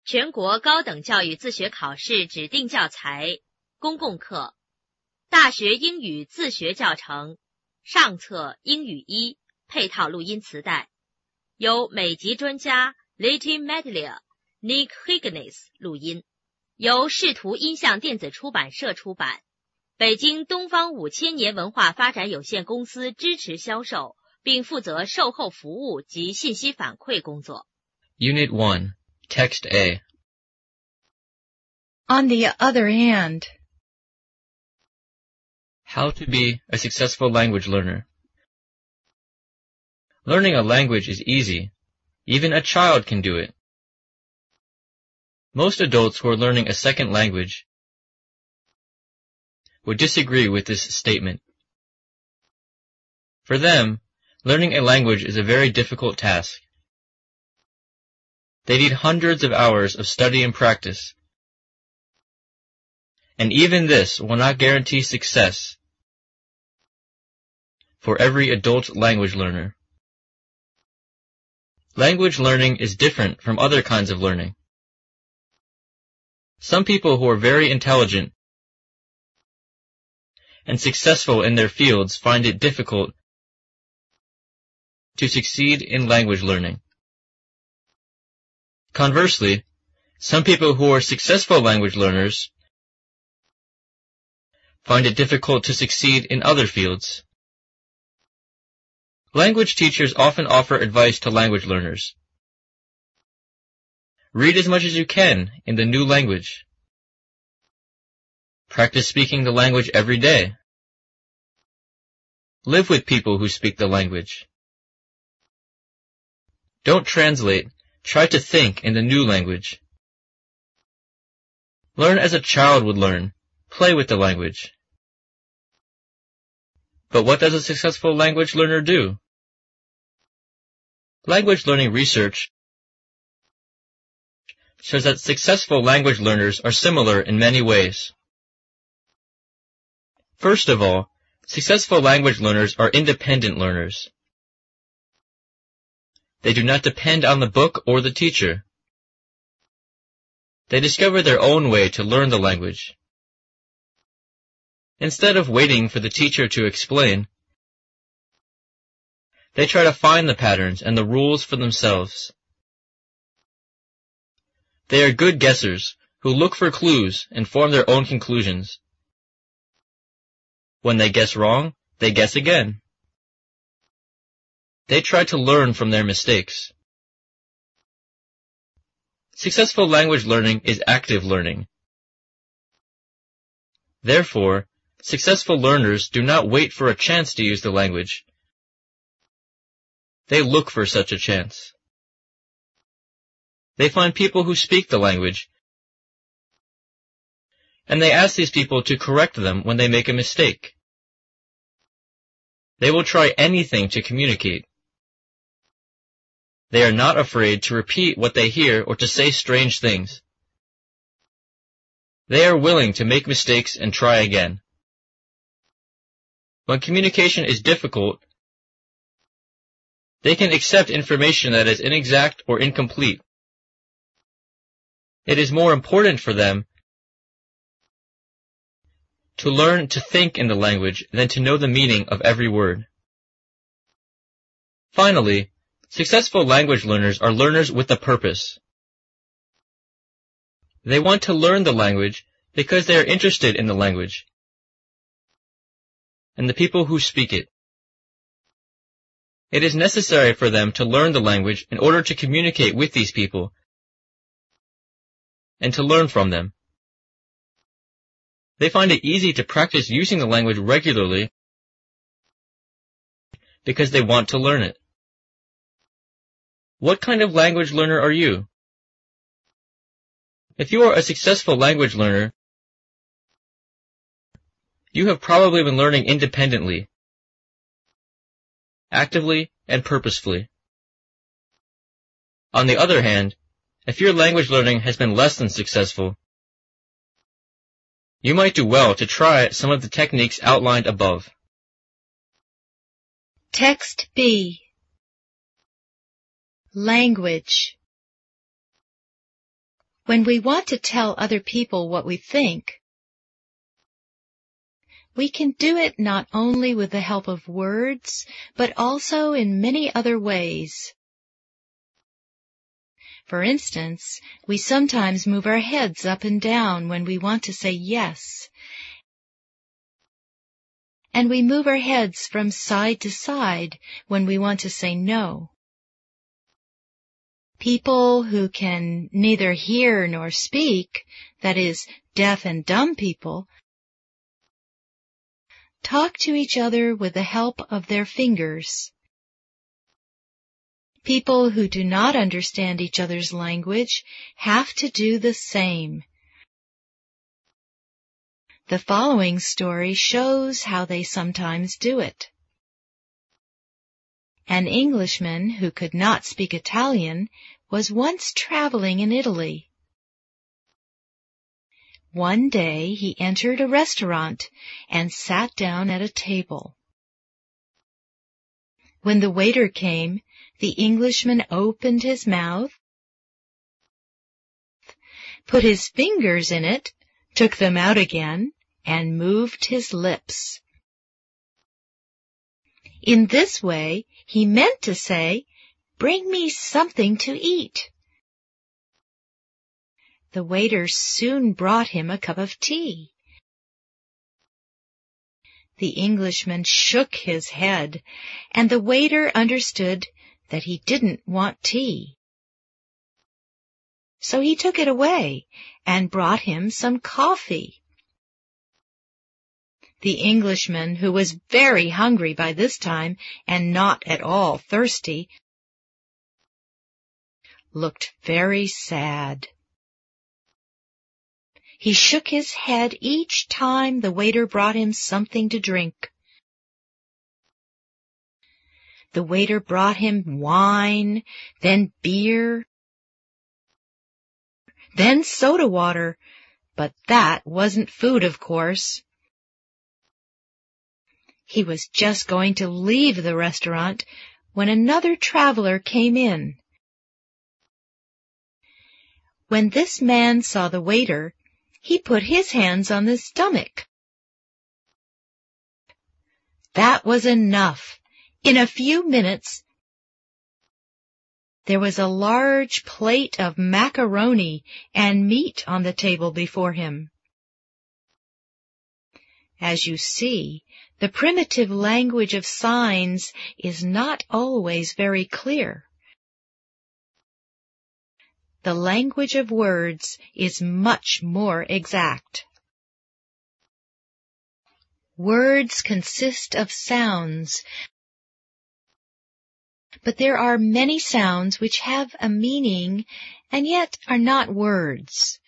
全国高等教育自学考试指定教材、公共课、大学英语自学教程、上册英语1配套录音磁带，由美籍专家 Letty Medlia、Nick Higgins 录音，由视图音像电子出版社出版，北京东方5000年文化发展有限公司支持销售，并负责售后服务及信息反馈工作。 Unit 1, Text A. On the other hand. How to be a successful language learner. Learning a language is easy. Even a child can do it. Most adults who are learning a second language would disagree with this statement. For them, learning a language is a very difficult task. They need hundreds of hours of study and practice. And even this will not guarantee success for every adult language learner. Language learning is different from other kinds of learning. Some people who are very intelligent and successful in their fields find it difficult to succeed in language learning. Conversely, some people who are successful language learners find it difficult to succeed in other fields. Language teachers often offer advice to language learners. Read as much as you can in the new language. Practice speaking the language every day. Live with people who speak the language. Don't translate. Try to think in the new language. Learn as a child would learn. Play with the language. But what does a successful language learner do? Language learning research shows that successful language learners are similar in many ways. First of all, successful language learners are independent learners. They do not depend on the book or the teacher. They discover their own way to learn the language. Instead of waiting for the teacher to explain, they try to find the patterns and the rules for themselves. They are good guessers who look for clues and form their own conclusions. When they guess wrong, they guess again. They try to learn from their mistakes. Successful language learning is active learning. Therefore, successful learners do not wait for a chance to use the language. They look for such a chance. They find people who speak the language, and they ask these people to correct them when they make a mistake. They will try anything to communicate. They are not afraid to repeat what they hear or to say strange things. They are willing to make mistakes and try again. When communication is difficult, they can accept information that is inexact or incomplete. It is more important for them to learn to think in the language than to know the meaning of every word. Finally, successful language learners are learners with a purpose. They want to learn the language because they are interested in the language and the people who speak it. It is necessary for them to learn the language in order to communicate with these people and to learn from them. They find it easy to practice using the language regularly because they want to learn it. What kind of language learner are you? If you are a successful language learner, you have probably been learning independently, actively and purposefully. On the other hand, if your language learning has been less than successful, you might do well to try some of the techniques outlined above. Text B. Language. When we want to tell other people what we think, we can do it not only with the help of words, but also in many other ways. For instance, we sometimes move our heads up and down when we want to say yes, and we move our heads from side to side when we want to say no. People who can neither hear nor speak, that is, deaf and dumb people, talk to each other with the help of their fingers. People who do not understand each other's language have to do the same. The following story shows how they sometimes do it. An Englishman who could not speak Italian was once traveling in Italy. One day he entered a restaurant and sat down at a table. When the waiter came, the Englishman opened his mouth, put his fingers in it, took them out again, and moved his lips. In this way, he meant to say, "Bring me something to eat." The waiter soon brought him a cup of tea. The Englishman shook his head, and the waiter understood that he didn't want tea. So he took it away and brought him some coffee. The Englishman, who was very hungry by this time and not at all thirsty, looked very sad. He shook his head each time the waiter brought him something to drink. The waiter brought him wine, then beer, then soda water, but that wasn't food, of course. He was just going to leave the restaurant when another traveler came in. When this man saw the waiter, he put his hands on the stomach. That was enough. In a few minutes, there was a large plate of macaroni and meat on the table before him. As you see, the primitive language of signs is not always very clear. The language of words is much more exact. Words consist of sounds, but there are many sounds which have a meaning and yet are not words.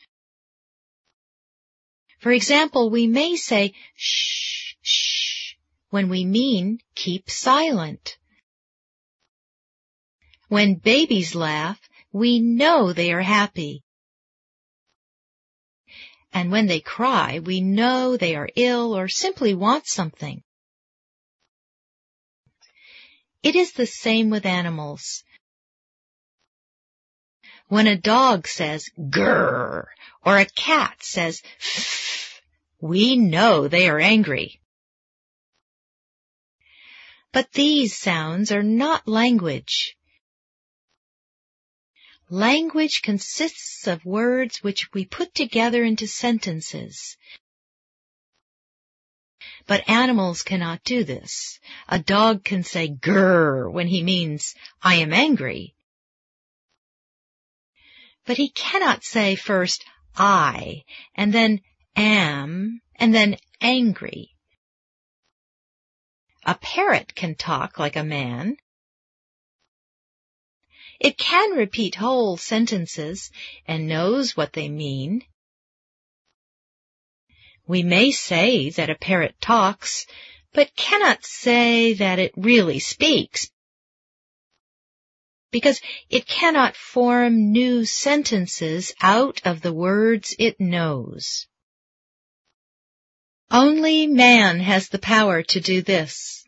For example, we may say shh, shh, when we mean keep silent. When babies laugh, we know they are happy. And when they cry, we know they are ill or simply want something. It is the same with animals. When a dog says grrr or a cat says pff, we know they are angry. But these sounds are not language. Language consists of words which we put together into sentences. But animals cannot do this. A dog can say grrr when he means I am angry. But he cannot say first I, and then am, and then angry. A parrot can talk like a man. It can repeat whole sentences and knows what they mean. We may say that a parrot talks, but cannot say that it really speaks, because it cannot form new sentences out of the words it knows. Only man has the power to do this.